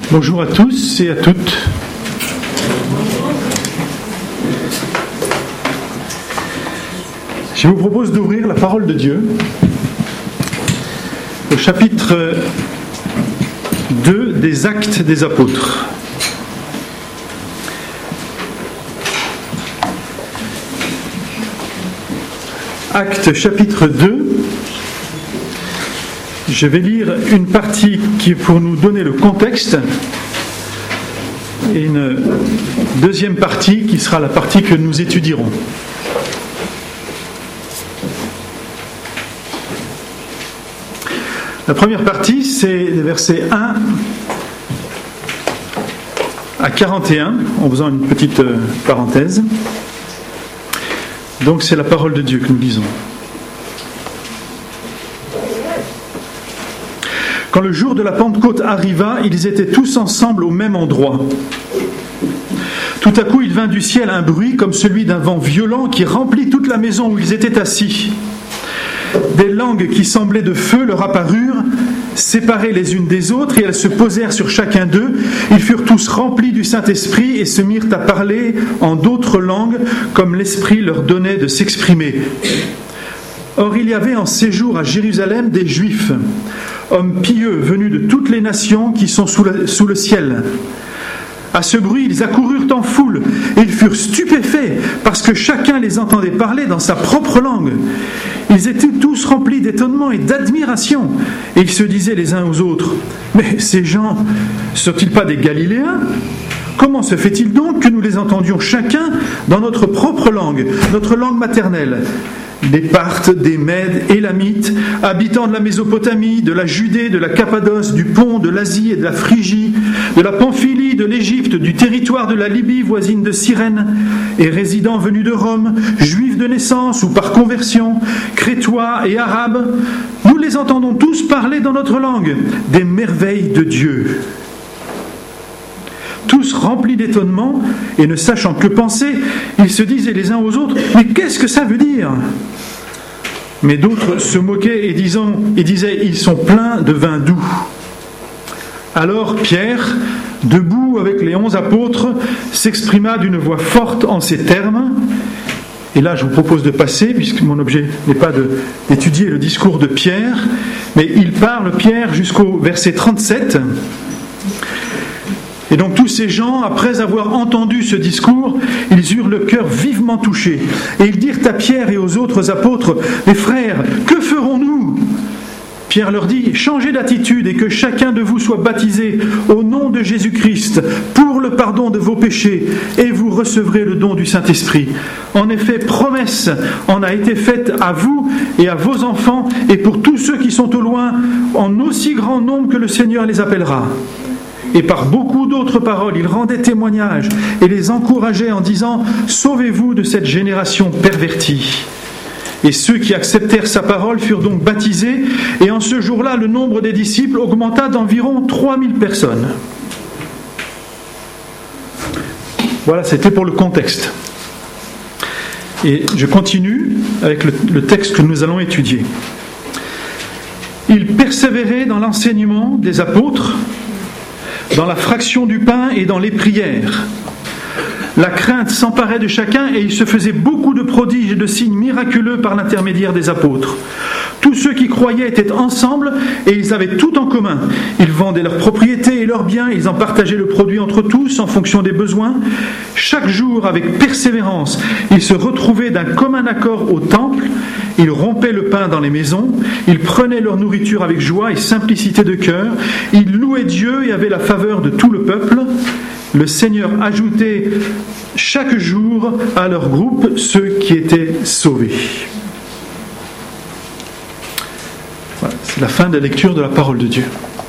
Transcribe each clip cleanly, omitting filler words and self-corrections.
Bonjour à tous et à toutes. Je vous propose d'ouvrir la parole de Dieu au chapitre 2 des Actes des Apôtres. Actes chapitre 2. Je vais lire une partie qui est pour nous donner le contexte et une deuxième partie qui sera la partie que nous étudierons. La première partie, c'est les versets 1 à 41, en faisant une petite parenthèse. Donc c'est la parole de Dieu que nous lisons. Quand le jour de la Pentecôte arriva, ils étaient tous ensemble au même endroit. Tout à coup, il vint du ciel un bruit comme celui d'un vent violent qui remplit toute la maison où ils étaient assis. Des langues qui semblaient de feu leur apparurent, séparées les unes des autres, et elles se posèrent sur chacun d'eux. Ils furent tous remplis du Saint-Esprit et se mirent à parler en d'autres langues, comme l'Esprit leur donnait de s'exprimer. Or, il y avait en séjour à Jérusalem des Juifs, hommes pieux venus de toutes les nations qui sont sous le ciel. À ce bruit, ils accoururent en foule, et ils furent stupéfaits, parce que chacun les entendait parler dans sa propre langue. Ils étaient tous remplis d'étonnement et d'admiration, et ils se disaient les uns aux autres, « Mais ces gens, sont-ils pas des Galiléens ? Comment se fait-il donc que nous les entendions chacun dans notre propre langue, notre langue maternelle ? Des Parthes, des Mèdes, Élamites, habitants de la Mésopotamie, de la Judée, de la Cappadoce, du Pont, de l'Asie et de la Phrygie, de la Pamphylie, de l'Égypte, du territoire de la Libye voisine de Cyrène, et résidents venus de Rome, juifs de naissance ou par conversion, crétois et arabes, nous les entendons tous parler dans notre langue des merveilles de Dieu. Tous remplis d'étonnement et ne sachant que penser, ils se disaient les uns aux autres « Mais qu'est-ce que ça veut dire ?» Mais d'autres se moquaient et disaient « Ils sont pleins de vin doux. » Alors Pierre, debout avec les 11 apôtres, s'exprima d'une voix forte en ces termes. Et là, je vous propose de passer, puisque mon objet n'est pas d'étudier le discours de Pierre, mais il parle, Pierre, jusqu'au verset 37. Et donc tous ces gens, après avoir entendu ce discours, ils eurent le cœur vivement touché. Et ils dirent à Pierre et aux autres apôtres, « Les frères, que ferons-nous » Pierre leur dit, « Changez d'attitude et que chacun de vous soit baptisé au nom de Jésus-Christ pour le pardon de vos péchés, et vous recevrez le don du Saint-Esprit. En effet, promesse en a été faite à vous et à vos enfants, et pour tous ceux qui sont au loin, en aussi grand nombre que le Seigneur les appellera. » Et par beaucoup d'autres paroles, il rendait témoignage et les encourageait en disant « Sauvez-vous de cette génération pervertie ». Et ceux qui acceptèrent sa parole furent donc baptisés, et en ce jour-là, le nombre des disciples augmenta d'environ 3000 personnes. Voilà, c'était pour le contexte. Et je continue avec le texte que nous allons étudier. Ils persévéraient dans l'enseignement des apôtres, dans la fraction du pain et dans les prières. La crainte s'emparait de chacun et il se faisait beaucoup de prodiges et de signes miraculeux par l'intermédiaire des apôtres. Tous ceux qui croyaient étaient ensemble et ils avaient tout en commun. Ils vendaient leurs propriétés et leurs biens, ils en partageaient le produit entre tous en fonction des besoins. Chaque jour, avec persévérance, ils se retrouvaient d'un commun accord au temple. Ils rompaient le pain dans les maisons, ils prenaient leur nourriture avec joie et simplicité de cœur, ils louaient Dieu et avaient la faveur de tout le peuple. Le Seigneur ajoutait chaque jour à leur groupe ceux qui étaient sauvés. Voilà, c'est la fin de la lecture de la parole de Dieu.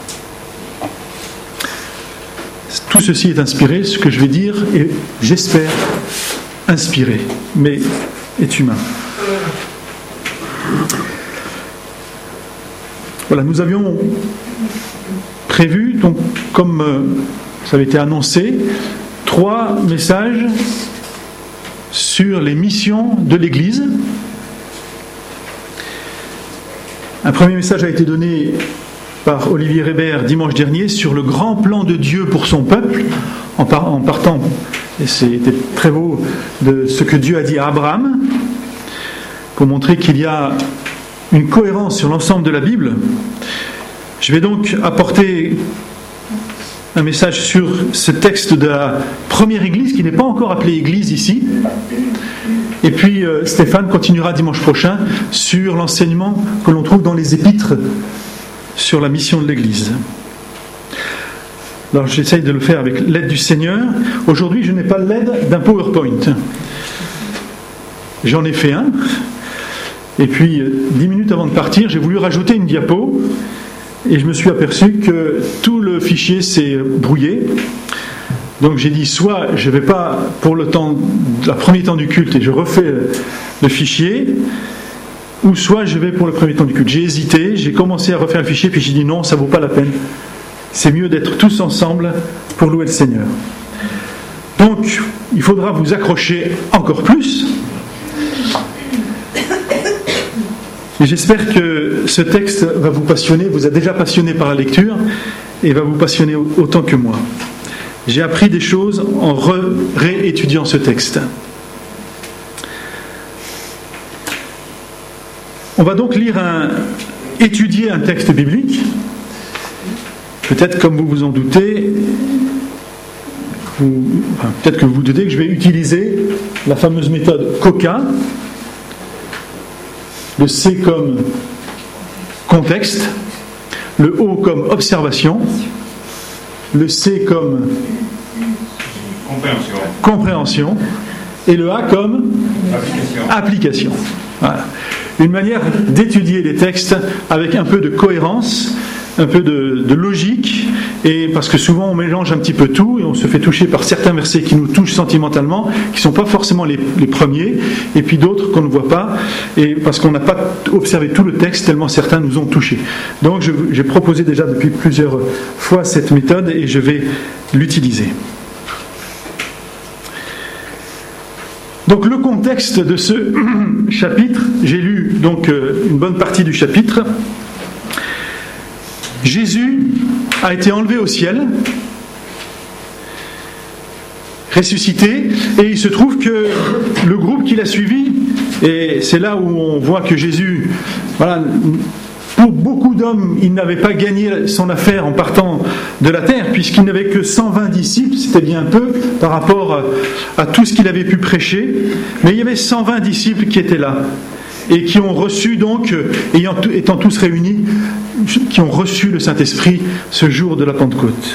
Tout ceci est inspiré, ce que je vais dire est, j'espère, inspiré, mais est humain. Voilà, nous avions prévu, donc, comme ça avait été annoncé, 3 messages sur les missions de l'Église. Un premier message a été donné par Olivier Reber dimanche dernier sur le grand plan de Dieu pour son peuple, en partant, et c'était très beau, de ce que Dieu a dit à Abraham, pour montrer qu'il y a une cohérence sur l'ensemble de la Bible. Je vais donc apporter un message sur ce texte de la première église, qui n'est pas encore appelée église ici. Et puis Stéphane continuera dimanche prochain sur l'enseignement que l'on trouve dans les épîtres sur la mission de l'église. Alors j'essaye de le faire avec l'aide du Seigneur. Aujourd'hui, je n'ai pas l'aide d'un PowerPoint. J'en ai fait un. Et puis, 10 minutes avant de partir, j'ai voulu rajouter une diapo. Et je me suis aperçu que tout le fichier s'est brouillé. Donc j'ai dit, soit je ne vais pas pour le premier temps du culte et je refais le fichier, ou soit je vais pour le premier temps du culte. J'ai hésité, j'ai commencé à refaire le fichier, puis j'ai dit non, ça ne vaut pas la peine. C'est mieux d'être tous ensemble pour louer le Seigneur. Donc, il faudra vous accrocher encore plus. Et j'espère que ce texte va vous passionner, vous a déjà passionné par la lecture, et va vous passionner autant que moi. J'ai appris des choses en réétudiant ce texte. On va donc étudier un texte biblique. Peut-être, comme vous vous en doutez, peut-être que vous vous doutez que je vais utiliser la fameuse méthode COCA. Le C comme contexte, le O comme observation, le C comme compréhension et le A comme application. Voilà. Une manière d'étudier les textes avec un peu de cohérence, un peu de logique, et parce que souvent on mélange un petit peu tout et on se fait toucher par certains versets qui nous touchent sentimentalement, qui ne sont pas forcément les premiers, et puis d'autres qu'on ne voit pas, et parce qu'on n'a pas observé tout le texte tellement certains nous ont touchés. Donc j'ai proposé déjà depuis plusieurs fois cette méthode et je vais l'utiliser. Donc le contexte de ce chapitre, j'ai lu donc une bonne partie du chapitre. Jésus a été enlevé au ciel, ressuscité, et il se trouve que le groupe qui l'a suivi, et c'est là où on voit que Jésus, voilà, pour beaucoup d'hommes, il n'avait pas gagné son affaire en partant de la terre, puisqu'il n'avait que 120 disciples, c'était bien peu par rapport à tout ce qu'il avait pu prêcher, mais il y avait 120 disciples qui étaient là, et qui ont reçu donc, étant tous réunis, qui ont reçu le Saint-Esprit ce jour de la Pentecôte.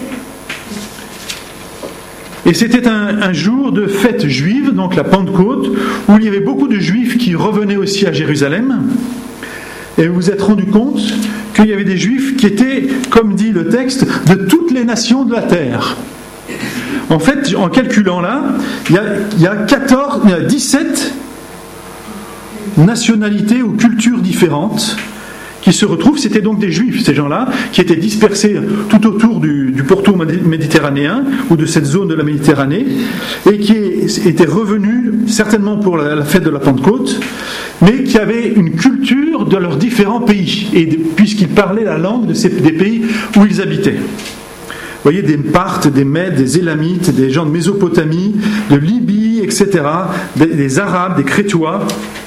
Et c'était un jour de fête juive, donc la Pentecôte, où il y avait beaucoup de Juifs qui revenaient aussi à Jérusalem. Et vous vous êtes rendu compte qu'il y avait des Juifs qui étaient, comme dit le texte, de toutes les nations de la terre. En fait, en calculant là, il y a 17 nationalités ou cultures différentes qui se retrouvent. C'était donc des Juifs, ces gens-là, qui étaient dispersés tout autour du pourtour méditerranéen ou de cette zone de la Méditerranée, et qui étaient revenus certainement pour la fête de la Pentecôte, mais qui avaient une culture de leurs différents pays, et puisqu'ils parlaient la langue des pays où ils habitaient. Vous voyez, des Parthes, des Mèdes, des Élamites, des gens de Mésopotamie, de Libye, etc., des Arabes, des Crétois,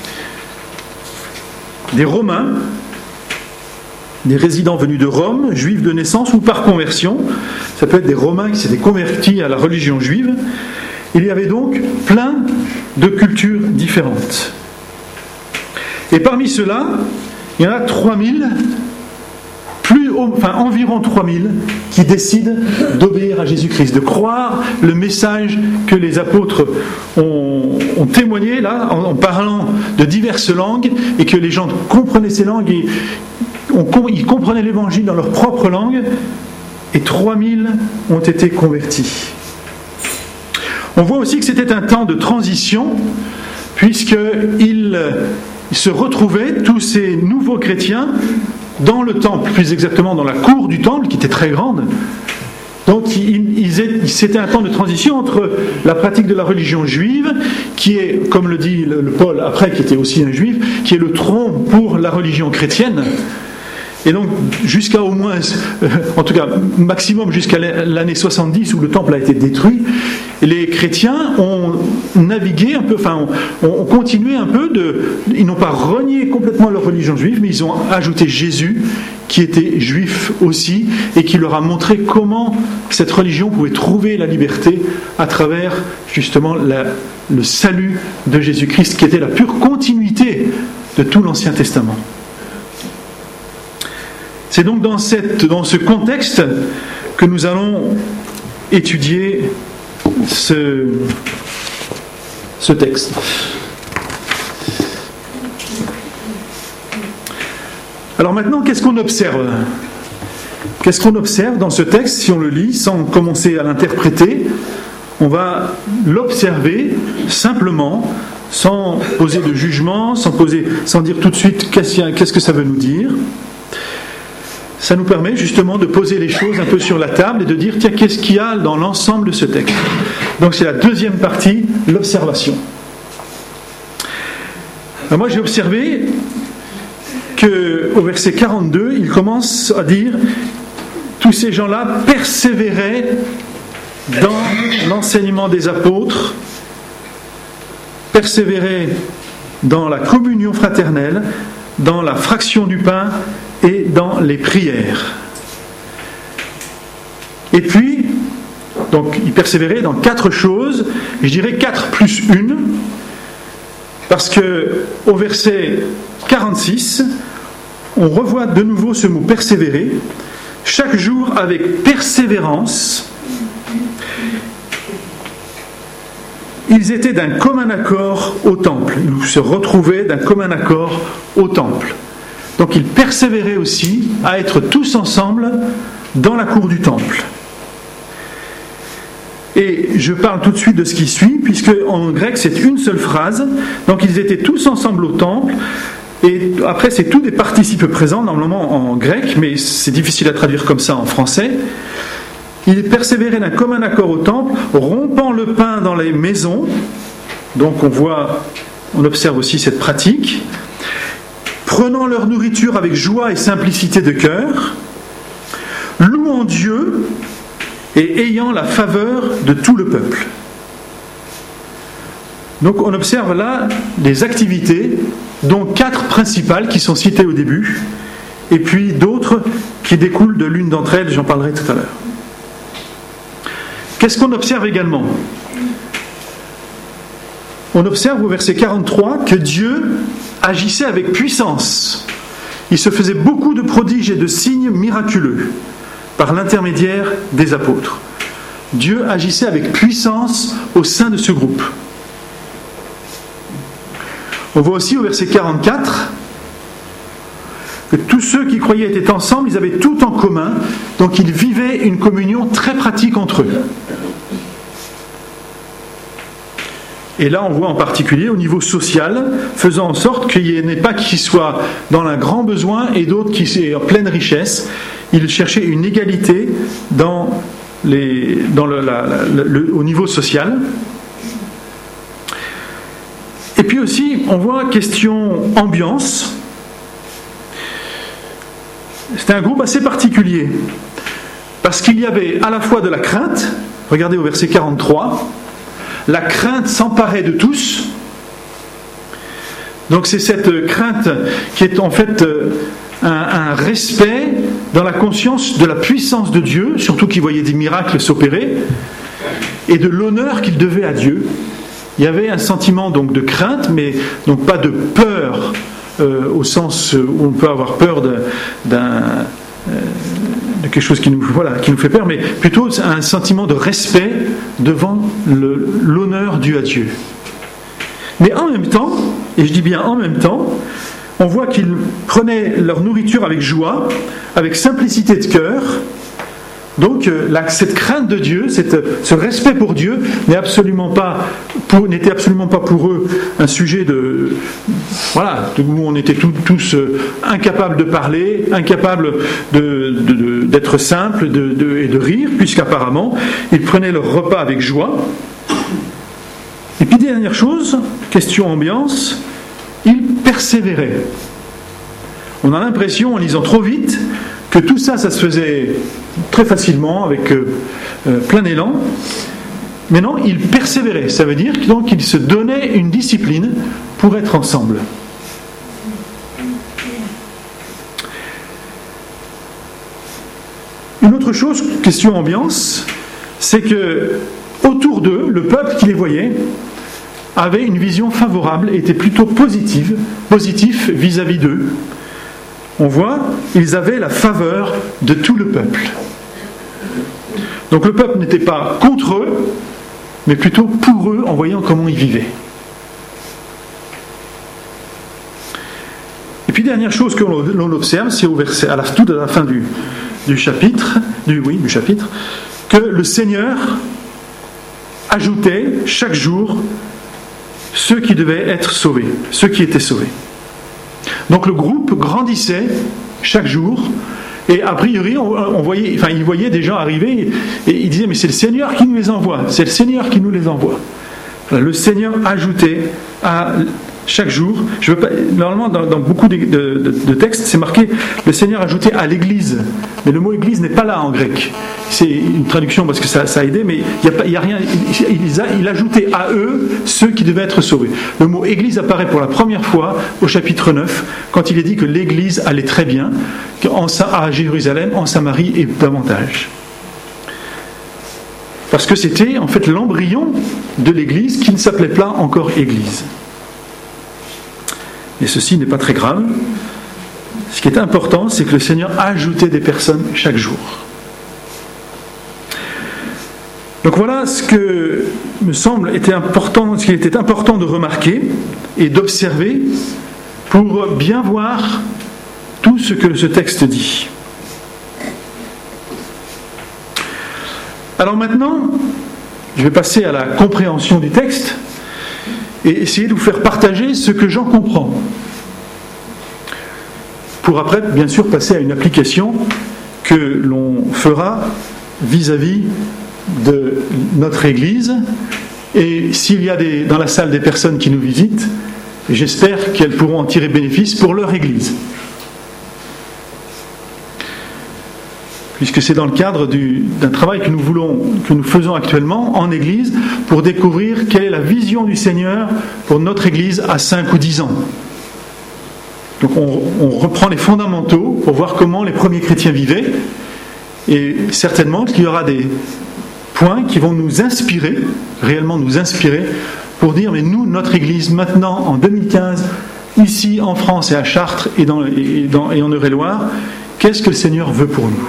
des Romains, des résidents venus de Rome, juifs de naissance ou par conversion. Ça peut être des Romains qui s'étaient convertis à la religion juive. Il y avait donc plein de cultures différentes. Et parmi ceux-là, il y en a 3000, environ 3000, qui décident d'obéir à Jésus-Christ, de croire le message que les apôtres ont témoigné là, en parlant de diverses langues, et que les gens comprenaient ces langues et ils comprenaient l'évangile dans leur propre langue, et 3000 ont été convertis. On voit aussi que c'était un temps de transition, puisqu'ils se retrouvaient, tous ces nouveaux chrétiens, dans le temple, plus exactement dans la cour du temple, qui était très grande. Donc c'était un temps de transition entre la pratique de la religion juive, qui est, comme le dit le Paul après, qui était aussi un juif, qui est le tronc pour la religion chrétienne, Et donc, jusqu'à au moins, en tout cas, maximum jusqu'à l'année 70 où le temple a été détruit, les chrétiens ont navigué un peu, ont continué un peu ils n'ont pas renié complètement leur religion juive, mais ils ont ajouté Jésus, qui était juif aussi, et qui leur a montré comment cette religion pouvait trouver la liberté à travers, justement, le salut de Jésus-Christ, qui était la pure continuité de tout l'Ancien Testament. C'est donc dans ce contexte que nous allons étudier ce texte. Alors maintenant, qu'est-ce qu'on observe ? Qu'est-ce qu'on observe dans ce texte si on le lit sans commencer à l'interpréter ? On va l'observer simplement, sans poser de jugement, sans dire tout de suite qu'est-ce que ça veut nous dire. Ça nous permet justement de poser les choses un peu sur la table et de dire, tiens, qu'est-ce qu'il y a dans l'ensemble de ce texte ? Donc c'est la deuxième partie, l'observation. Alors moi j'ai observé qu'au verset 42, il commence à dire « Tous ces gens-là persévéraient dans l'enseignement des apôtres, persévéraient dans la communion fraternelle, dans la fraction du pain et dans les prières. » Et puis, donc, ils persévéraient dans 4 choses, je dirais 4 plus 1, parce qu'au verset 46, on revoit de nouveau ce mot « persévérer », chaque jour avec persévérance. Ils étaient d'un commun accord au temple. Ils se retrouvaient d'un commun accord au temple. Donc ils persévéraient aussi à être tous ensemble dans la cour du temple. Et je parle tout de suite de ce qui suit, puisque en grec c'est une seule phrase. Donc ils étaient tous ensemble au temple. Et après c'est tous des participes présents, normalement en grec, mais c'est difficile à traduire comme ça en français. Ils persévéraient d'un commun accord au temple, rompant le pain dans les maisons. Donc on observe aussi cette pratique. Prenant leur nourriture avec joie et simplicité de cœur, louant Dieu et ayant la faveur de tout le peuple. Donc on observe là des activités, dont 4 principales qui sont citées au début, et puis d'autres qui découlent de l'une d'entre elles, j'en parlerai tout à l'heure. Qu'est-ce qu'on observe également ? On observe au verset 43 que Dieu agissait avec puissance. Il se faisait beaucoup de prodiges et de signes miraculeux par l'intermédiaire des apôtres. Dieu agissait avec puissance au sein de ce groupe. On voit aussi au verset 44 que tous ceux qui croyaient étaient ensemble, ils avaient tout en commun, donc ils vivaient une communion très pratique entre eux. Et là, on voit en particulier au niveau social, faisant en sorte qu'il n'y en ait pas qui soient dans un grand besoin et d'autres qui soient en pleine richesse. Ils cherchaient une égalité au niveau social. Et puis aussi, on voit question ambiance. C'était un groupe assez particulier, parce qu'il y avait à la fois de la crainte, regardez au verset 43, la crainte s'emparait de tous. Donc c'est cette crainte qui est en fait un respect dans la conscience de la puissance de Dieu, surtout qu'il voyait des miracles s'opérer, et de l'honneur qu'il devait à Dieu. Il y avait un sentiment donc de crainte, mais donc pas de peur au sens où on peut avoir peur de quelque chose qui nous fait peur, mais plutôt un sentiment de respect devant l'honneur dû à Dieu. Mais en même temps, et je dis bien en même temps, on voit qu'ils prenaient leur nourriture avec joie, avec simplicité de cœur. Donc cette crainte de Dieu, ce respect pour Dieu n'était absolument pas pour eux un sujet où on était tous incapables de parler, incapables d'être simples et de rire, puisqu'apparemment ils prenaient leur repas avec joie. Et puis dernière chose, question ambiance, ils persévéraient. On a l'impression, en lisant trop vite, que tout ça, ça se faisait très facilement, avec plein élan. Mais non, ils persévéraient. Ça veut dire qu'ils se donnaient une discipline pour être ensemble. Une autre chose, question ambiance, c'est que autour d'eux, le peuple qui les voyait avait une vision favorable et était plutôt positif vis-à-vis d'eux. On voit, ils avaient la faveur de tout le peuple. Donc le peuple n'était pas contre eux, mais plutôt pour eux en voyant comment ils vivaient. Et puis dernière chose que l'on observe, c'est au verset, tout à la fin du chapitre, que le Seigneur ajoutait chaque jour ceux qui devaient être sauvés, ceux qui étaient sauvés. Donc le groupe grandissait chaque jour, et a priori, il voyait des gens arriver, et il disait, mais c'est le Seigneur qui nous les envoie, c'est le Seigneur qui nous les envoie. Le Seigneur ajoutait à chaque jour, normalement dans beaucoup de textes, c'est marqué, le Seigneur ajoutait à l'Église, mais le mot Église n'est pas là en grec. C'est une traduction parce que ça a aidé, mais il y a rien. Il ajoutait à eux ceux qui devaient être sauvés. Le mot Église apparaît pour la première fois au chapitre 9, quand il est dit que l'Église allait très bien, à Jérusalem, en Samarie et davantage. Parce que c'était en fait l'embryon de l'Église qui ne s'appelait pas encore Église. Et ceci n'est pas très grave. Ce qui est important, c'est que le Seigneur ajoutait des personnes chaque jour. Donc voilà ce que me semble ce qu'il était important de remarquer et d'observer pour bien voir tout ce que ce texte dit. Alors maintenant, je vais passer à la compréhension du texte et essayer de vous faire partager ce que j'en comprends. Pour après, bien sûr, passer à une application que l'on fera vis-à-vis de notre Église. Et s'il y a dans la salle des personnes qui nous visitent, j'espère qu'elles pourront en tirer bénéfice pour leur Église. Puisque c'est dans le cadre d'un travail que nous faisons actuellement en Église pour découvrir quelle est la vision du Seigneur pour notre Église à 5 ou 10 ans. Donc on reprend les fondamentaux pour voir comment les premiers chrétiens vivaient, et certainement qu'il y aura des points qui vont nous inspirer, réellement nous inspirer, pour dire mais nous, notre Église, maintenant en 2015, ici en France et à Chartres et en Eure-et-Loire, qu'est-ce que le Seigneur veut pour nous?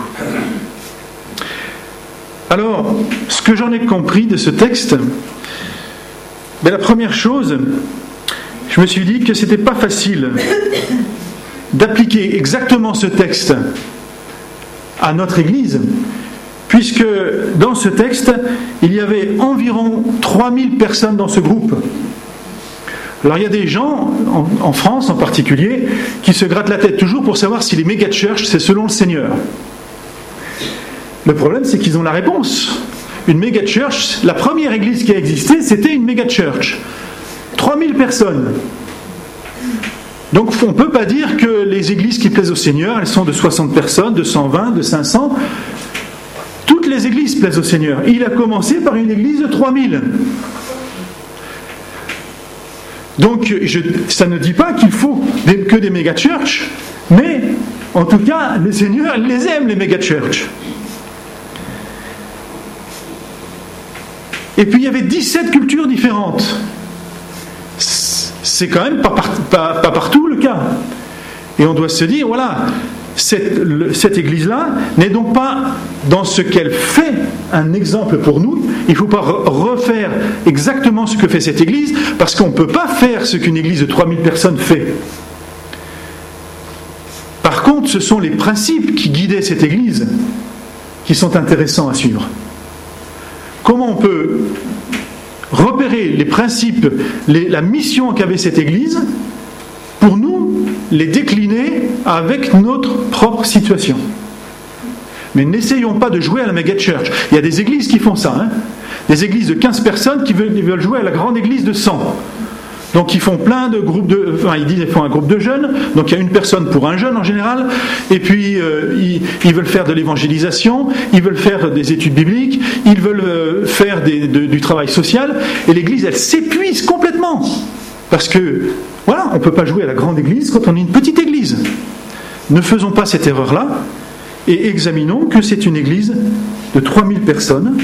Alors, ce que j'en ai compris de ce texte, la première chose, je me suis dit que c'était pas facile d'appliquer exactement ce texte à notre Église, puisque dans ce texte, il y avait environ 3000 personnes dans ce groupe. Alors il y a des gens, en France en particulier, qui se grattent la tête toujours pour savoir si les méga-churches, c'est selon le Seigneur. Le problème, c'est qu'ils ont la réponse. Une méga-church, la première église qui a existé, c'était une méga-church. 3000 personnes. Donc on ne peut pas dire que les églises qui plaisent au Seigneur, elles sont de 60 personnes, de 120, de 500. Toutes les églises plaisent au Seigneur. Il a commencé par une église de 3000. Donc ça ne dit pas qu'il faut que des méga-churches, mais en tout cas, le Seigneur les aime, les méga-churches. Et puis il y avait 17 cultures différentes. C'est quand même pas partout le cas. Et on doit se dire, voilà, cette église-là n'est donc pas dans ce qu'elle fait un exemple pour nous. Il ne faut pas refaire exactement ce que fait cette église, parce qu'on ne peut pas faire ce qu'une église de 3000 personnes fait. Par contre, ce sont les principes qui guidaient cette église qui sont intéressants à suivre. Comment on peut repérer les principes, la mission qu'avait cette église, pour nous les décliner avec notre propre situation. Mais n'essayons pas de jouer à la méga-church. Il y a des églises qui font ça, Des églises de 15 personnes qui veulent jouer à la grande église de 100. Donc ils font plein de groupes ils font un groupe de jeunes, donc il y a une personne pour un jeune en général, et puis ils veulent faire de l'évangélisation, ils veulent faire des études bibliques, ils veulent faire du travail social, et l'Église elle s'épuise complètement, parce que voilà, on ne peut pas jouer à la grande Église quand on est une petite Église. Ne faisons pas cette erreur-là, et examinons que c'est une Église de 3000 personnes.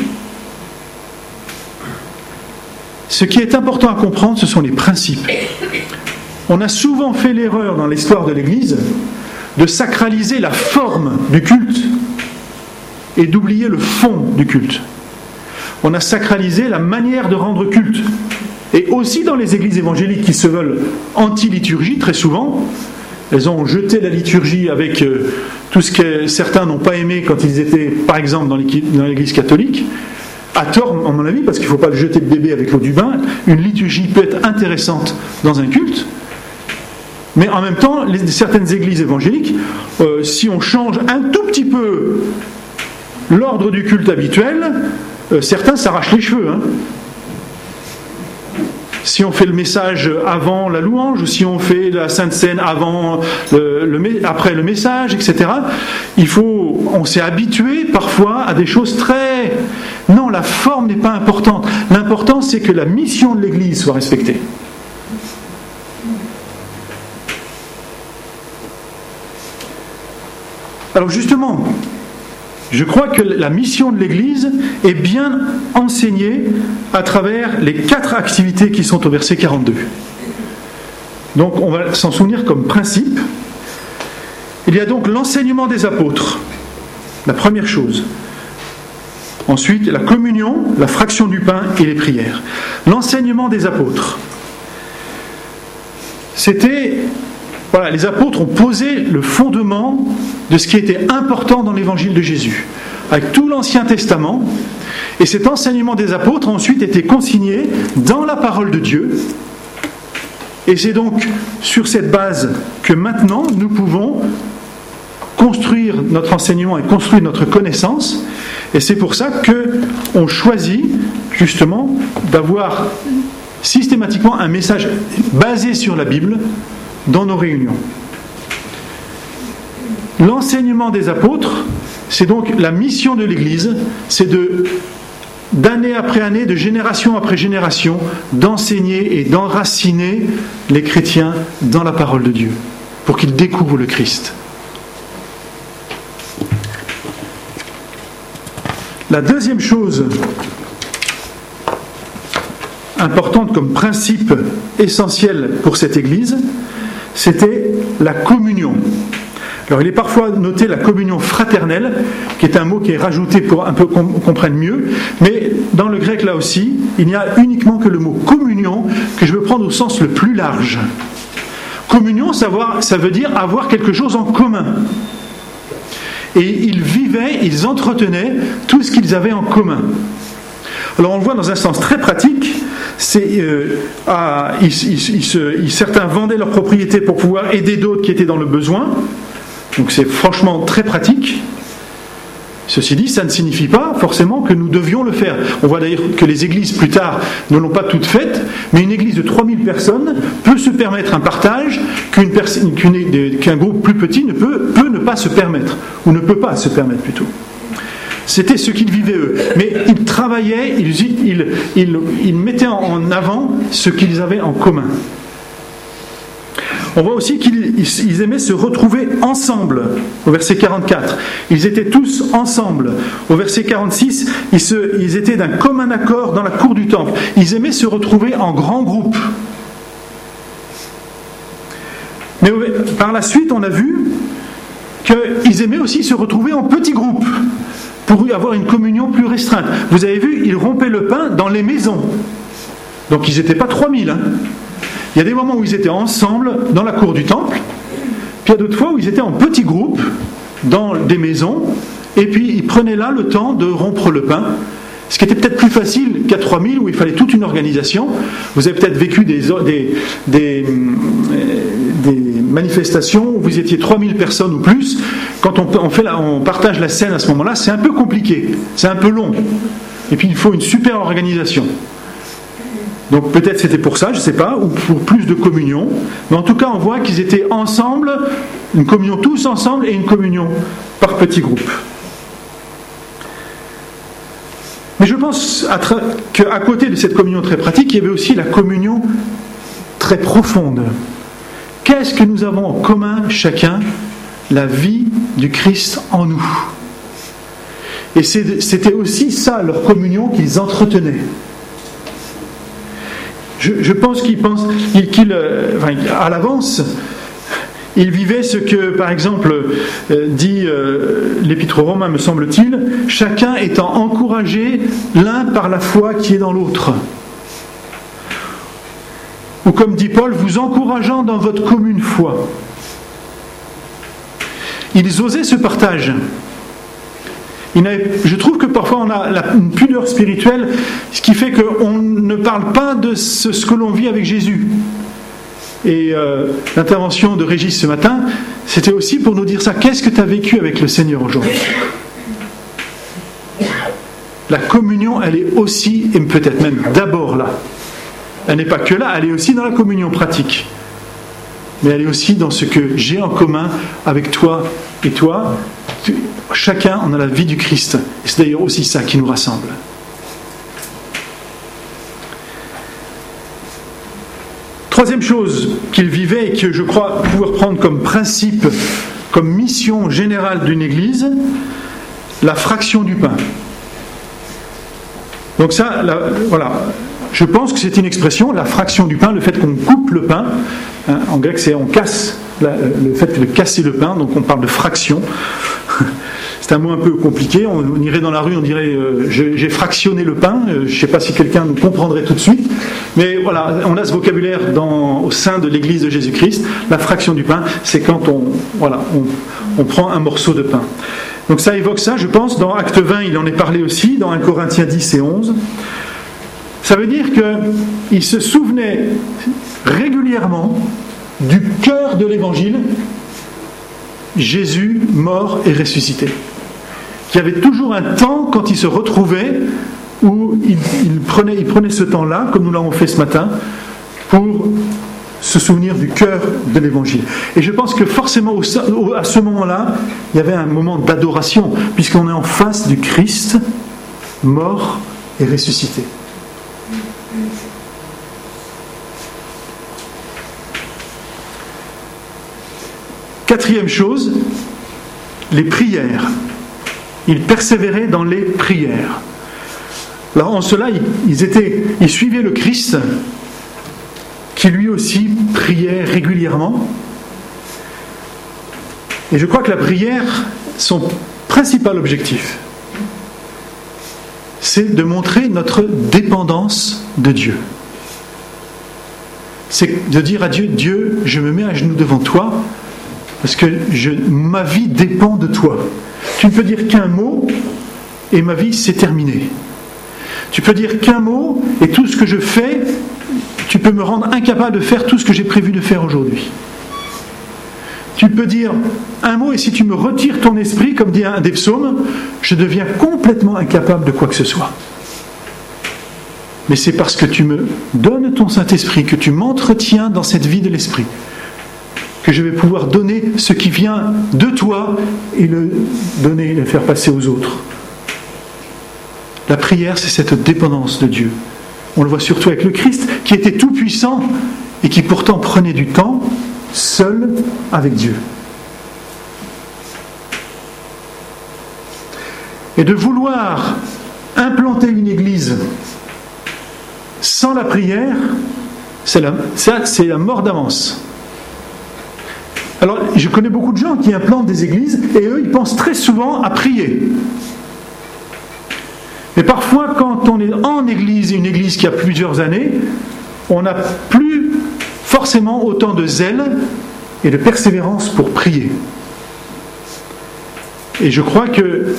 Ce qui est important à comprendre, ce sont les principes. On a souvent fait l'erreur dans l'histoire de l'Église de sacraliser la forme du culte et d'oublier le fond du culte. On a sacralisé la manière de rendre culte. Et aussi dans les églises évangéliques qui se veulent anti-liturgie, très souvent, elles ont jeté la liturgie avec tout ce que certains n'ont pas aimé quand ils étaient, par exemple, dans l'Église catholique. À tort, à mon avis, parce qu'il ne faut pas le jeter le bébé avec l'eau du bain. Une liturgie peut être intéressante dans un culte, mais en même temps, certaines églises évangéliques, si on change un tout petit peu l'ordre du culte habituel, certains s'arrachent les cheveux. Si on fait le message avant la louange, ou si on fait la Sainte Seine après le message, etc., on s'est habitué parfois à des choses très... Non, la forme n'est pas importante. L'important, c'est que la mission de l'Église soit respectée. Alors justement, je crois que la mission de l'Église est bien enseignée à travers les 4 activités qui sont au verset 42. Donc on va s'en souvenir comme principe. Il y a donc l'enseignement des apôtres, la première chose. Ensuite, la communion, la fraction du pain et les prières. L'enseignement des apôtres. Les apôtres ont posé le fondement de ce qui était important dans l'évangile de Jésus, avec tout l'Ancien Testament, et cet enseignement des apôtres a ensuite été consigné dans la parole de Dieu, et c'est donc sur cette base que maintenant nous pouvons construire notre enseignement et construire notre connaissance, et c'est pour ça qu'on choisit justement d'avoir systématiquement un message basé sur la Bible dans nos réunions. L'enseignement des apôtres, c'est donc la mission de l'Église, c'est d'année après année, de génération après génération, d'enseigner et d'enraciner les chrétiens dans la parole de Dieu, pour qu'ils découvrent le Christ. La deuxième chose importante comme principe essentiel pour cette Église, c'était la communion. Alors il est parfois noté la communion fraternelle, qui est un mot qui est rajouté pour un peu qu'on comprenne mieux, mais dans le grec là aussi, il n'y a uniquement que le mot communion que je veux prendre au sens le plus large. Communion, ça veut dire avoir quelque chose en commun. Et ils entretenaient tout ce qu'ils avaient en commun. Alors on le voit dans un sens très pratique, certains vendaient leurs propriétés pour pouvoir aider d'autres qui étaient dans le besoin, donc c'est franchement très pratique. Ceci dit, ça ne signifie pas forcément que nous devions le faire. On voit d'ailleurs que les églises plus tard ne l'ont pas toutes faites, mais une église de 3000 personnes peut se permettre un partage qu'un groupe plus petit peut ne pas se permettre, ou ne peut pas se permettre plutôt. C'était ce qu'ils vivaient eux. Mais ils travaillaient, ils mettaient en avant ce qu'ils avaient en commun. On voit aussi qu'ils aimaient se retrouver ensemble, au verset 44. Ils étaient tous ensemble. Au verset 46, ils étaient d'un commun accord dans la cour du temple. Ils aimaient se retrouver en grands groupes. Mais par la suite, on a vu qu'ils aimaient aussi se retrouver en petits groupes, pour avoir une communion plus restreinte. Vous avez vu, ils rompaient le pain dans les maisons. Donc ils n'étaient pas 3000. Il y a des moments où ils étaient ensemble dans la cour du temple, puis il y a d'autres fois où ils étaient en petits groupes dans des maisons, et puis ils prenaient là le temps de rompre le pain, ce qui était peut-être plus facile qu'à 3000 où il fallait toute une organisation. Vous avez peut-être vécu des manifestations où vous étiez 3000 personnes ou plus. Quand on partage la scène à ce moment-là, c'est un peu compliqué, c'est un peu long, et puis il faut une super organisation. Donc peut-être c'était pour ça, je ne sais pas, ou pour plus de communion. Mais en tout cas, on voit qu'ils étaient ensemble, une communion tous ensemble et une communion par petits groupes. Mais je pense qu'à côté de cette communion très pratique, il y avait aussi la communion très profonde. Qu'est-ce que nous avons en commun chacun? La vie du Christ en nous. Et c'était aussi ça, leur communion, qu'ils entretenaient. Je pense à l'avance, ils vivaient ce que, par exemple, dit l'Épître aux Romains, me semble-t-il, chacun étant encouragé l'un par la foi qui est dans l'autre. Ou comme dit Paul, vous encourageant dans votre commune foi. Ils osaient ce partage. Je trouve que parfois on a une pudeur spirituelle, ce qui fait qu'on ne parle pas de ce que l'on vit avec Jésus. Et l'intervention de Régis ce matin, c'était aussi pour nous dire ça. Qu'est-ce que tu as vécu avec le Seigneur aujourd'hui? La communion, elle est aussi, et peut-être même d'abord là. Elle n'est pas que là, elle est aussi dans la communion pratique. Mais elle est aussi dans ce que j'ai en commun avec toi et toi. Chacun, on a la vie du Christ. Et c'est d'ailleurs aussi ça qui nous rassemble. Troisième chose qu'il vivait et que je crois pouvoir prendre comme principe, comme mission générale d'une église, la fraction du pain. Donc ça, voilà, je pense que c'est une expression, la fraction du pain, le fait qu'on coupe le pain. Hein, en grec, c'est on casse, le fait de casser le pain, donc on parle de fraction. C'est un mot un peu compliqué, on irait dans la rue, on dirait j'ai fractionné le pain, je ne sais pas si quelqu'un nous comprendrait tout de suite, mais voilà, on a ce vocabulaire au sein de l'Église de Jésus-Christ. La fraction du pain, c'est quand on prend un morceau de pain. Donc ça évoque ça, je pense, dans Acte 20, il en est parlé aussi, dans 1 Corinthiens 10 et 11. Ça veut dire qu'il se souvenait régulièrement du cœur de l'Évangile, Jésus mort et ressuscité. Il y avait toujours un temps quand il se retrouvait où il prenait ce temps-là, comme nous l'avons fait ce matin, pour se souvenir du cœur de l'Évangile. Et je pense que forcément à ce moment-là, il y avait un moment d'adoration, puisqu'on est en face du Christ mort et ressuscité. Quatrième chose, les prières. Ils persévéraient dans les prières. Alors en cela, ils suivaient le Christ, qui lui aussi priait régulièrement. Et je crois que la prière, son principal objectif, c'est de montrer notre dépendance de Dieu. C'est de dire à Dieu, Dieu, je me mets à genoux devant toi, parce que ma vie dépend de toi. Tu ne peux dire qu'un mot, et ma vie, c'est terminé. Tu peux dire qu'un mot, et tout ce que je fais, tu peux me rendre incapable de faire tout ce que j'ai prévu de faire aujourd'hui. Tu peux dire un mot, et si tu me retires ton esprit, comme dit un des psaumes, je deviens complètement incapable de quoi que ce soit. Mais c'est parce que tu me donnes ton Saint-Esprit, que tu m'entretiens dans cette vie de l'Esprit, que je vais pouvoir donner ce qui vient de toi et le faire passer aux autres. La prière, c'est cette dépendance de Dieu. On le voit surtout avec le Christ, qui était tout puissant et qui pourtant prenait du temps seul avec Dieu. Et de vouloir implanter une église sans la prière, c'est la mort d'avance. Alors, je connais beaucoup de gens qui implantent des églises et eux, ils pensent très souvent à prier. Mais parfois, quand on est en église, une église qui a plusieurs années, on n'a plus forcément autant de zèle et de persévérance pour prier. Et je crois que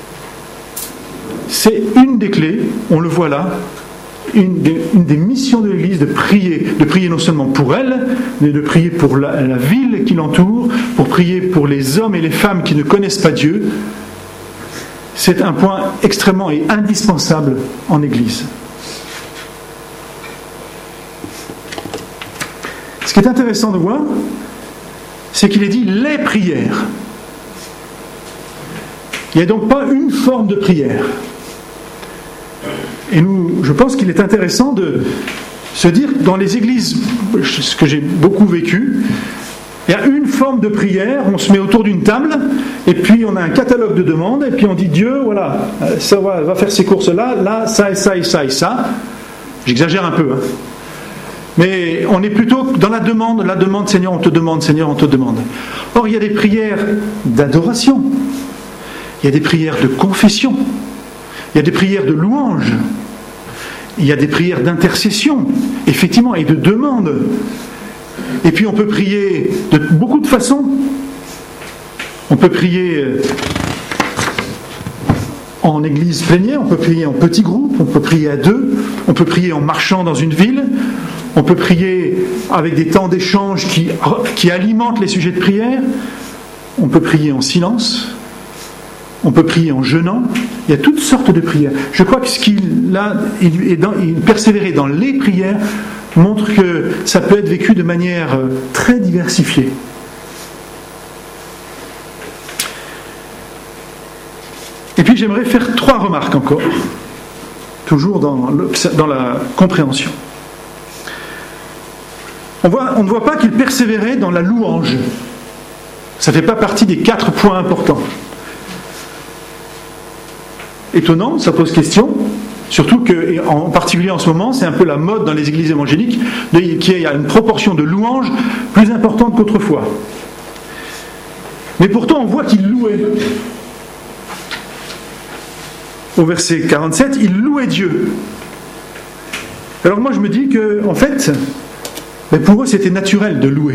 c'est une des clés, on le voit là, une des missions de l'Église, de prier non seulement pour elle, mais de prier pour la ville qui l'entoure, pour prier pour les hommes et les femmes qui ne connaissent pas Dieu. C'est un point extrêmement et indispensable en Église. Ce qui est intéressant de voir, c'est qu'il est dit les prières. Il n'y a donc pas une forme de prière. Et je pense qu'il est intéressant de se dire, dans les églises, ce que j'ai beaucoup vécu, il y a une forme de prière, on se met autour d'une table, et puis on a un catalogue de demandes, et puis on dit Dieu, voilà, ça va faire ces courses-là, là, ça et ça et ça et ça. J'exagère un peu, hein. Mais on est plutôt dans la demande, Seigneur, on te demande, Seigneur, on te demande. Or, il y a des prières d'adoration, il y a des prières de confession, il y a des prières de louange, il y a des prières d'intercession, effectivement, et de demande. Et puis on peut prier de beaucoup de façons. On peut prier en église plénière, on peut prier en petits groupes, on peut prier à deux, on peut prier en marchant dans une ville, on peut prier avec des temps d'échange qui alimentent les sujets de prière, on peut prier en silence, on peut prier en jeûnant. Il y a toutes sortes de prières. Je crois que il persévérer dans les prières montre que ça peut être vécu de manière très diversifiée. Et puis j'aimerais faire 3 remarques encore, toujours dans la compréhension. On ne voit pas qu'il persévérait dans la louange. Ça ne fait pas partie des 4 points importants. Étonnant, ça pose question. Surtout que, en particulier en ce moment, c'est un peu la mode dans les églises évangéliques, qu'il y a une proportion de louanges plus importante qu'autrefois. Mais pourtant, on voit qu'il louait. Au verset 47, il louait Dieu. Alors moi, je me dis que, en fait, pour eux, c'était naturel de louer.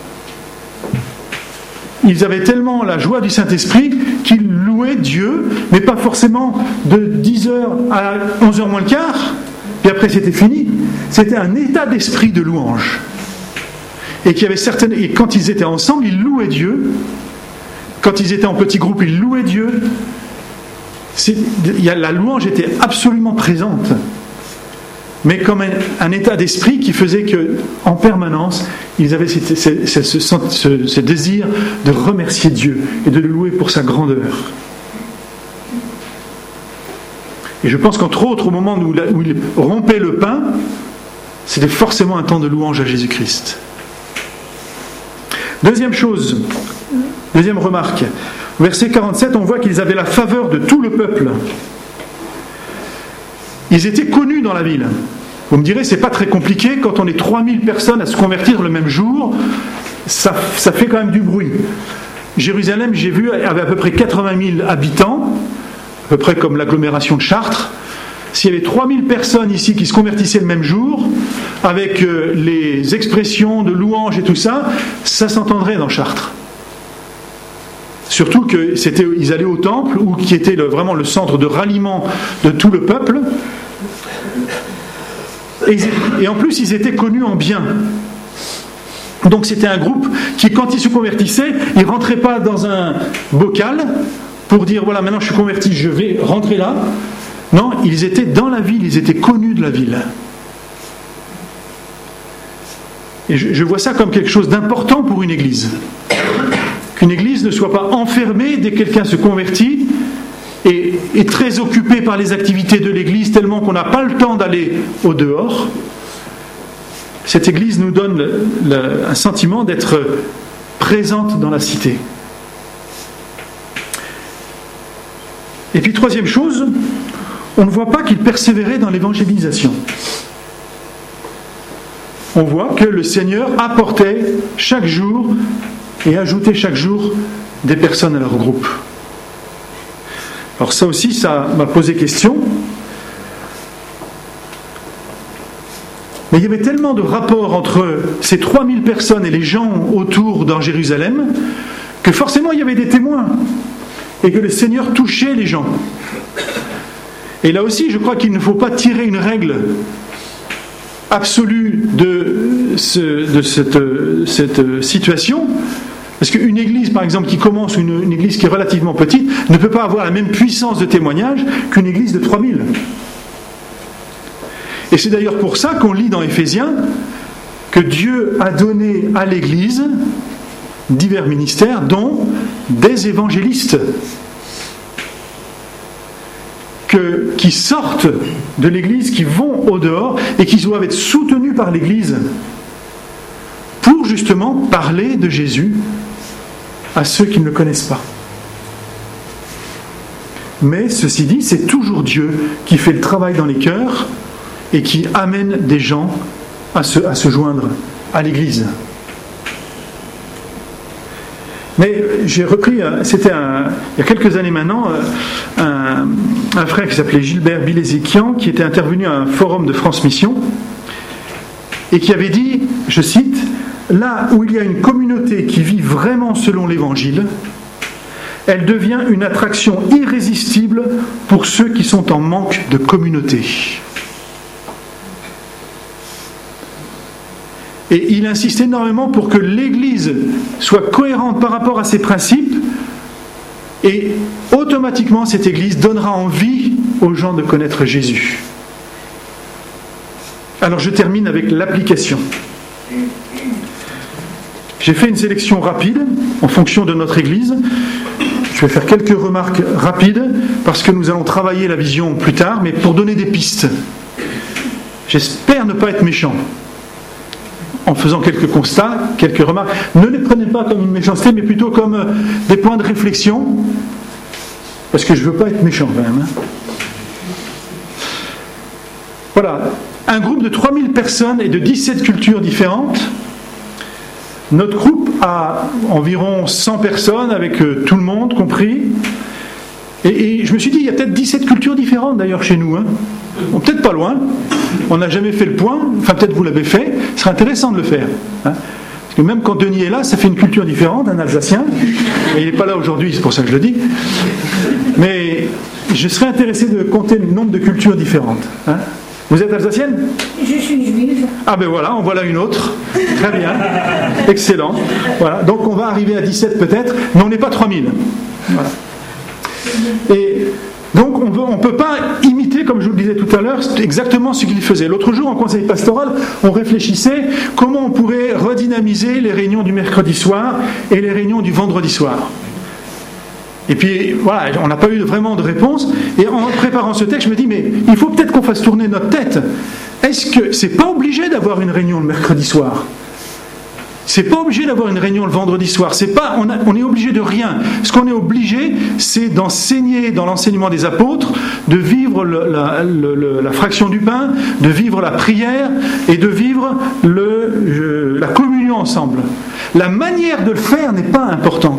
Ils avaient tellement la joie du Saint-Esprit qu'ils louaient Dieu, mais pas forcément de 10h à 11h moins le quart, puis après c'était fini. C'était un état d'esprit de louange. Et quand ils étaient ensemble, ils louaient Dieu. Quand ils étaient en petits groupes, ils louaient Dieu. La louange était absolument présente. Mais comme un état d'esprit qui faisait qu'en permanence, ils avaient ce désir de remercier Dieu et de le louer pour sa grandeur. Et je pense qu'entre autres, au moment où il rompait le pain, c'était forcément un temps de louange à Jésus-Christ. Deuxième remarque, au verset 47, on voit qu'ils avaient la faveur de tout le peuple. Ils étaient connus dans la ville. Vous me direz, c'est pas très compliqué, quand on est 3000 personnes à se convertir le même jour, ça fait quand même du bruit. Jérusalem, j'ai vu, avait à peu près 80 000 habitants, à peu près comme l'agglomération de Chartres. S'il y avait 3000 personnes ici qui se convertissaient le même jour, avec les expressions de louange et tout ça, ça s'entendrait dans Chartres. Surtout qu'ils allaient au temple, qui était vraiment le centre de ralliement de tout le peuple. Et en plus, ils étaient connus en bien. Donc c'était un groupe qui, quand ils se convertissaient, ils ne rentraient pas dans un bocal pour dire, voilà, maintenant je suis converti, je vais rentrer là. Non, ils étaient dans la ville, ils étaient connus de la ville. Et je vois ça comme quelque chose d'important pour une église. Qu'une église ne soit pas enfermée dès que quelqu'un se convertit et est très occupée par les activités de l'église tellement qu'on n'a pas le temps d'aller au dehors. Cette église nous donne un sentiment d'être présente dans la cité. Et puis troisième chose, on ne voit pas qu'il persévérait dans l'évangélisation. On voit que le Seigneur apportait chaque jour et ajoutait chaque jour des personnes à leur groupe. Alors ça aussi, ça m'a posé question. Mais il y avait tellement de rapports entre ces 3000 personnes et les gens autour dans Jérusalem que forcément il y avait des témoins et que le Seigneur touchait les gens. Et là aussi, je crois qu'il ne faut pas tirer une règle absolue de cette situation. Parce qu'une église, par exemple, qui commence, une église qui est relativement petite, ne peut pas avoir la même puissance de témoignage qu'une église de 3000. Et c'est d'ailleurs pour ça qu'on lit dans Éphésiens que Dieu a donné à l'Église divers ministères, dont des évangélistes qui sortent de l'Église, qui vont au dehors et qui doivent être soutenus par l'Église pour justement parler de Jésus à ceux qui ne le connaissent pas. Mais ceci dit, c'est toujours Dieu qui fait le travail dans les cœurs et qui amène des gens à se joindre à l'Église. Mais j'ai repris, il y a quelques années maintenant, un frère qui s'appelait Gilbert Biléziquian, qui était intervenu à un forum de France Mission, et qui avait dit, je cite, « Là où il y a une communauté qui vit vraiment selon l'Évangile, elle devient une attraction irrésistible pour ceux qui sont en manque de communauté. » Et il insiste énormément pour que l'Église soit cohérente par rapport à ses principes, et automatiquement cette Église donnera envie aux gens de connaître Jésus. Alors je termine avec l'application. J'ai fait une sélection rapide en fonction de notre Église. Je vais faire quelques remarques rapides parce que nous allons travailler la vision plus tard, mais pour donner des pistes. J'espère ne pas être méchant en faisant quelques constats, quelques remarques. Ne les prenez pas comme une méchanceté, mais plutôt comme des points de réflexion, parce que je ne veux pas être méchant quand même. Voilà, un groupe de 3000 personnes et de 17 cultures différentes. Notre groupe a environ 100 personnes, avec tout le monde compris. Et je me suis dit, il y a peut-être 17 cultures différentes d'ailleurs chez nous. Bon, peut-être pas loin. On n'a jamais fait le point. Enfin, peut-être vous l'avez fait. Ce serait intéressant de le faire. Parce que même quand Denis est là, ça fait une culture différente, un Alsacien. Et il n'est pas là aujourd'hui, c'est pour ça que je le dis. Mais je serais intéressé de compter le nombre de cultures différentes. Vous êtes alsacienne ? Je suis juive. Ah ben voilà, en voilà une autre. Très bien. Excellent. Voilà. Donc on va arriver à 17 peut-être, mais on n'est pas 3000. Voilà. Et donc on ne peut pas imiter, comme je vous le disais tout à l'heure, exactement ce qu'il faisait. L'autre jour, en conseil pastoral, on réfléchissait comment on pourrait redynamiser les réunions du mercredi soir et les réunions du vendredi soir. Et puis voilà, on n'a pas eu vraiment de réponse. Et en préparant ce texte, je me dis, mais il faut peut-être qu'on fasse tourner notre tête. Est-ce que c'est pas obligé d'avoir une réunion le mercredi soir ? C'est pas obligé d'avoir une réunion le vendredi soir. On est obligé de rien. Ce qu'on est obligé, c'est d'enseigner dans l'enseignement des apôtres, de vivre la fraction du pain, de vivre la prière et de vivre la communion ensemble. La manière de le faire n'est pas importante.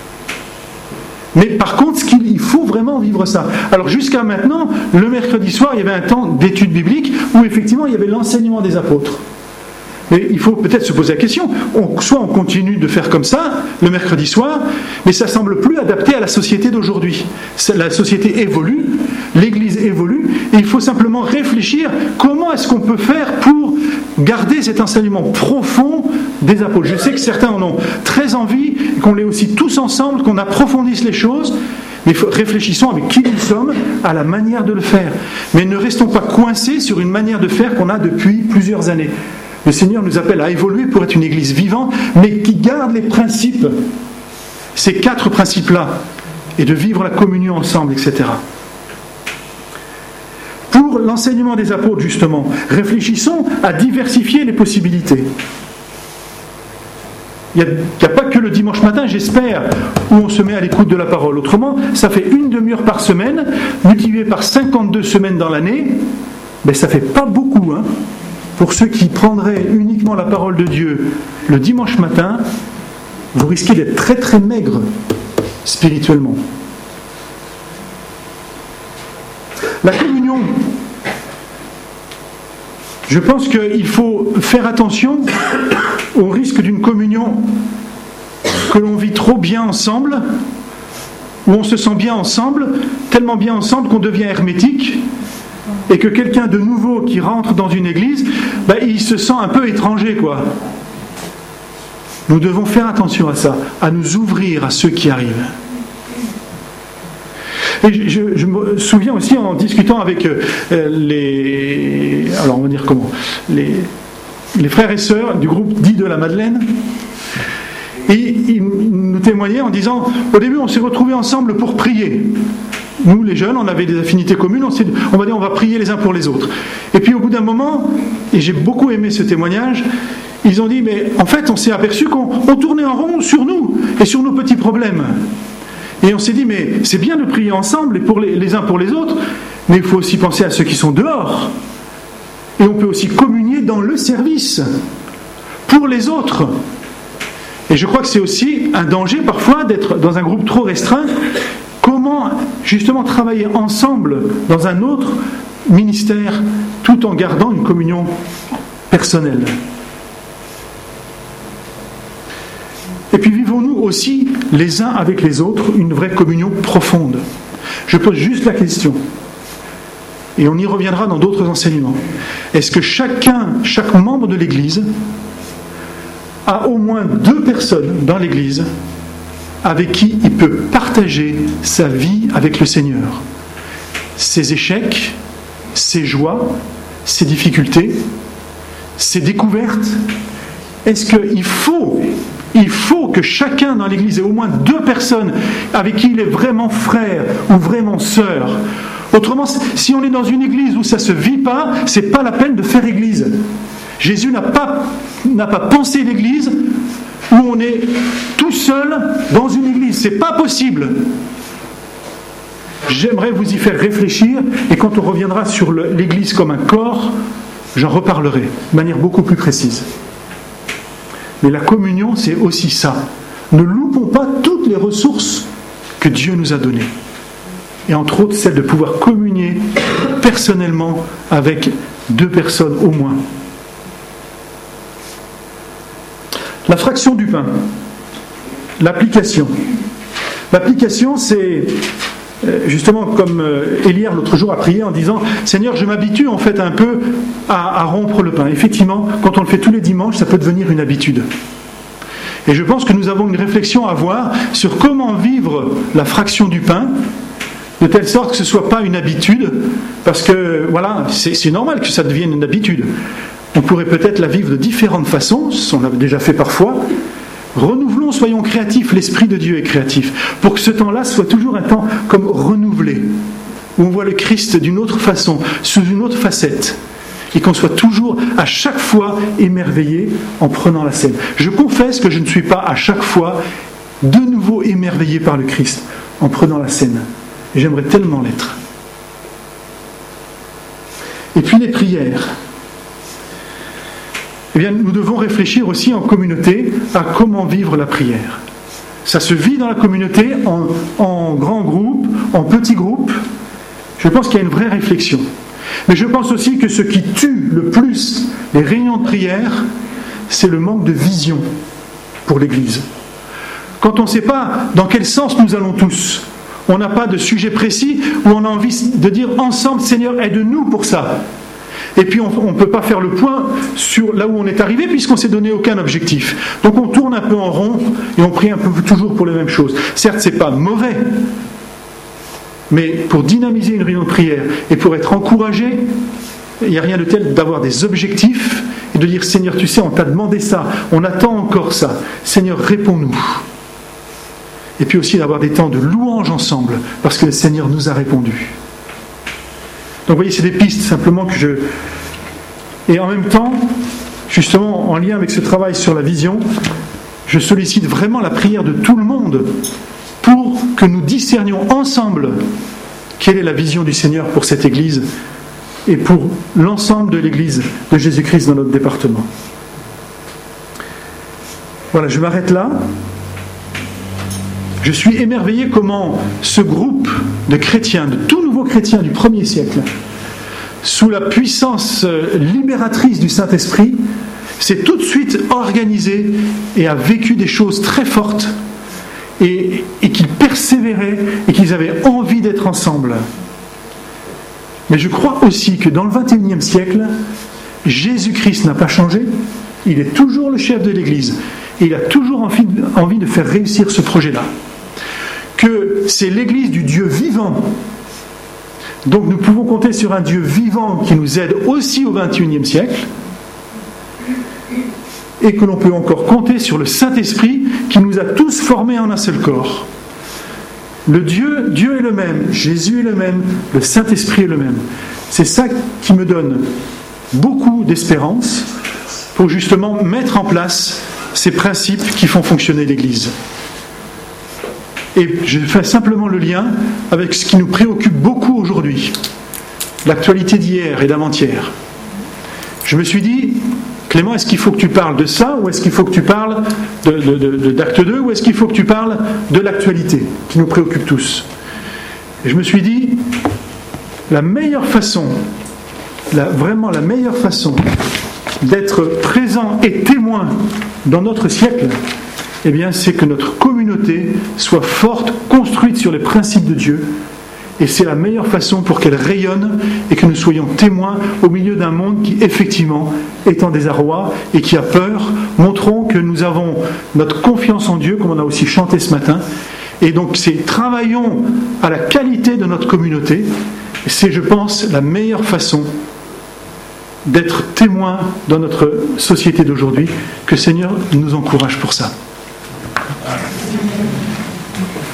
Mais par contre, il faut vraiment vivre ça. Alors jusqu'à maintenant, le mercredi soir, il y avait un temps d'étude biblique où effectivement il y avait l'enseignement des apôtres. Mais il faut peut-être se poser la question, soit on continue de faire comme ça, le mercredi soir, mais ça ne semble plus adapté à la société d'aujourd'hui. La société évolue, l'Église évolue, et il faut simplement réfléchir comment est-ce qu'on peut faire pour garder cet enseignement profond des apôtres. Je sais que certains en ont très envie, qu'on l'ait aussi tous ensemble, qu'on approfondisse les choses, mais réfléchissons avec qui nous sommes à la manière de le faire. Mais ne restons pas coincés sur une manière de faire qu'on a depuis plusieurs années. Le Seigneur nous appelle à évoluer pour être une Église vivante, mais qui garde les principes, ces 4 principes-là, et de vivre la communion ensemble, etc. Pour l'enseignement des apôtres, justement, réfléchissons à diversifier les possibilités. Il n'y a pas que le dimanche matin, j'espère, où on se met à l'écoute de la parole. Autrement, ça fait 1 demi-heure par semaine, multiplié par 52 semaines dans l'année, mais ça ne fait pas beaucoup, hein. Pour ceux qui prendraient uniquement la parole de Dieu le dimanche matin, vous risquez d'être très très maigre spirituellement. La communion, je pense qu'il faut faire attention au risque d'une communion que l'on vit trop bien ensemble, où on se sent bien ensemble, tellement bien ensemble qu'on devient hermétique, et que quelqu'un de nouveau qui rentre dans une église, il se sent un peu étranger, quoi. Nous devons faire attention à ça, à nous ouvrir à ceux qui arrivent. Et je me souviens aussi en discutant avec alors on va dire comment, les frères et sœurs du groupe dit de la Madeleine, et ils nous témoignaient en disant, au début on s'est retrouvés ensemble pour prier. Nous les jeunes, on avait des affinités communes, on va dire on va prier les uns pour les autres. Et puis au bout d'un moment, et j'ai beaucoup aimé ce témoignage, ils ont dit, mais en fait on s'est aperçu qu'on tournait en rond sur nous et sur nos petits problèmes. Et on s'est dit, mais c'est bien de prier ensemble et pour les uns pour les autres, mais il faut aussi penser à ceux qui sont dehors. Et on peut aussi communier dans le service pour les autres. Et je crois que c'est aussi un danger parfois d'être dans un groupe trop restreint. Comment justement travailler ensemble dans un autre ministère tout en gardant une communion personnelle. Et puis vivons-nous aussi les uns avec les autres une vraie communion profonde. Je pose juste la question, et on y reviendra dans d'autres enseignements. Est-ce que chaque membre de l'Église a au moins 2 personnes dans l'Église avec qui il peut partager sa vie avec le Seigneur, ses échecs, ses joies, ses difficultés, ses découvertes? Est-ce qu'il faut que chacun dans l'Église ait au moins 2 personnes avec qui il est vraiment frère ou vraiment sœur? Autrement, si on est dans une église où ça ne se vit pas, ce n'est pas la peine de faire église. Jésus n'a pas pensé l'église où on est tout seul dans une église. Ce n'est pas possible. J'aimerais vous y faire réfléchir, et quand on reviendra sur l'église comme un corps, j'en reparlerai de manière beaucoup plus précise. Mais la communion, c'est aussi ça. Ne loupons pas toutes les ressources que Dieu nous a données. Et entre autres, celle de pouvoir communier personnellement avec 2 personnes au moins. La fraction du pain. L'application. L'application, c'est justement comme Elière l'autre jour a prié en disant « Seigneur, je m'habitue en fait un peu à rompre le pain ». Effectivement, quand on le fait tous les dimanches, ça peut devenir une habitude. Et je pense que nous avons une réflexion à avoir sur comment vivre la fraction du pain, de telle sorte que ce ne soit pas une habitude, parce que voilà, c'est normal que ça devienne une habitude. On pourrait peut-être la vivre de différentes façons, on l'a déjà fait parfois. Renouvelons, soyons créatifs, l'Esprit de Dieu est créatif, pour que ce temps-là soit toujours un temps comme renouvelé, où on voit le Christ d'une autre façon, sous une autre facette, et qu'on soit toujours, à chaque fois, émerveillé en prenant la scène. Je confesse que je ne suis pas à chaque fois de nouveau émerveillé par le Christ en prenant la scène. Et j'aimerais tellement l'être. Et puis les prières. Eh bien, nous devons réfléchir aussi en communauté à comment vivre la prière. Ça se vit dans la communauté, en grands groupes, en petits groupes. Je pense qu'il y a une vraie réflexion. Mais je pense aussi que ce qui tue le plus les réunions de prière, c'est le manque de vision pour l'Église. Quand on ne sait pas dans quel sens nous allons tous, on n'a pas de sujet précis où on a envie de dire ensemble, Seigneur, aide-nous pour ça. Et puis on ne peut pas faire le point sur là où on est arrivé puisqu'on ne s'est donné aucun objectif. Donc on tourne un peu en rond et on prie un peu toujours pour les mêmes choses. Certes, ce n'est pas mauvais, mais pour dynamiser une réunion de prière et pour être encouragé, il n'y a rien de tel d'avoir des objectifs et de dire Seigneur, tu sais, on t'a demandé ça, on attend encore ça. Seigneur, réponds-nous. Et puis aussi d'avoir des temps de louange ensemble parce que le Seigneur nous a répondu. Donc vous voyez, c'est des pistes simplement que je... Et en même temps, justement, en lien avec ce travail sur la vision, je sollicite vraiment la prière de tout le monde pour que nous discernions ensemble quelle est la vision du Seigneur pour cette Église et pour l'ensemble de l'Église de Jésus-Christ dans notre département. Voilà, je m'arrête là. Je suis émerveillé comment ce groupe de chrétiens, de tout nouveaux chrétiens du 1er siècle, sous la puissance libératrice du Saint-Esprit, s'est tout de suite organisé et a vécu des choses très fortes et qu'ils persévéraient et qu'ils avaient envie d'être ensemble. Mais je crois aussi que dans le 21e siècle, Jésus-Christ n'a pas changé, il est toujours le chef de l'Église et il a toujours envie de faire réussir ce projet-là. Que c'est l'Église du Dieu vivant. Donc nous pouvons compter sur un Dieu vivant qui nous aide aussi au XXIe siècle. et que l'on peut encore compter sur le Saint-Esprit qui nous a tous formés en un seul corps. Dieu est le même, Jésus est le même, le Saint-Esprit est le même. C'est ça qui me donne beaucoup d'espérance pour justement mettre en place ces principes qui font fonctionner l'Église. Et je fais simplement le lien avec ce qui nous préoccupe beaucoup aujourd'hui, l'actualité d'hier et d'avant-hier. Je me suis dit, Clément, est-ce qu'il faut que tu parles de ça, ou est-ce qu'il faut que tu parles d'Acte 2, ou est-ce qu'il faut que tu parles de l'actualité qui nous préoccupe tous? Et je me suis dit, la meilleure façon d'être présent et témoin dans notre siècle, eh bien, c'est que notre communauté soit forte, construite sur les principes de Dieu. Et c'est la meilleure façon pour qu'elle rayonne et que nous soyons témoins au milieu d'un monde qui, effectivement, est en désarroi et qui a peur. Montrons que nous avons notre confiance en Dieu, comme on a aussi chanté ce matin. Et donc, travaillons à la qualité de notre communauté. C'est, je pense, la meilleure façon d'être témoin dans notre société d'aujourd'hui. Que le Seigneur nous encourage pour ça.